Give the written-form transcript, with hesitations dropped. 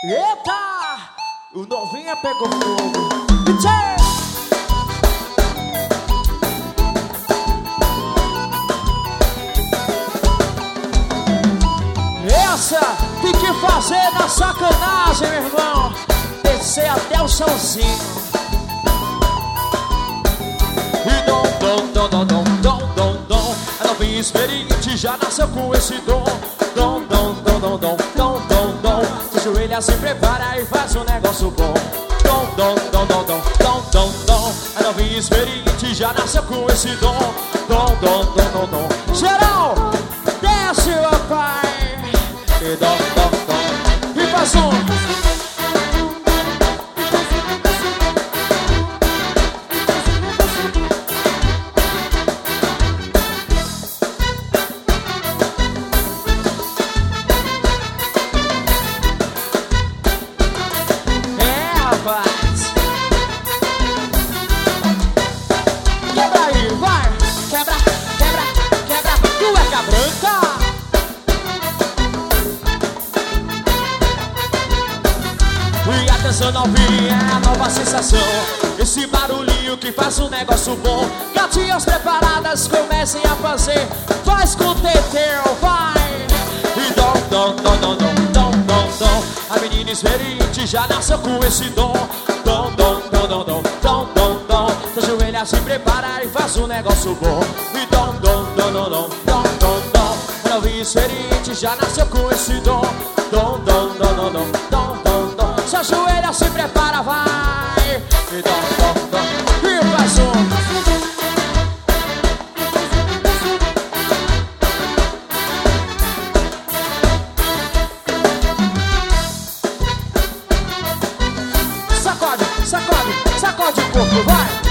Eita! O novinha pegou fogo. Essa tem que fazer na sacanagem, meu irmão. Descer até o chãozinho. E dom. A novinha experiente já nasceu com esse dom. Dom. Se ajoelha, se prepara e faz um negócio bom. Dom. A novinha experiente já nasceu com esse dom. Dom. Geral, desce, meu pai. E dom. E faz um. Quebra aí, vai! Quebra, cueca branca! E atenção, novinha, é a nova sensação. Esse barulhinho que faz um negócio bom. Gatinhas preparadas, comecem a fazer. Faz com o teteu, vai! E dom. A menina experiente já nasceu com esse dom. Dom. Se ajoelha, se prepara e faz um negócio bom. E dom. A novinha experiente já nasceu com esse dom. Dom. Se ajoelha, se prepara, vai. E dom. E faz um. Sacode o corpo, vai!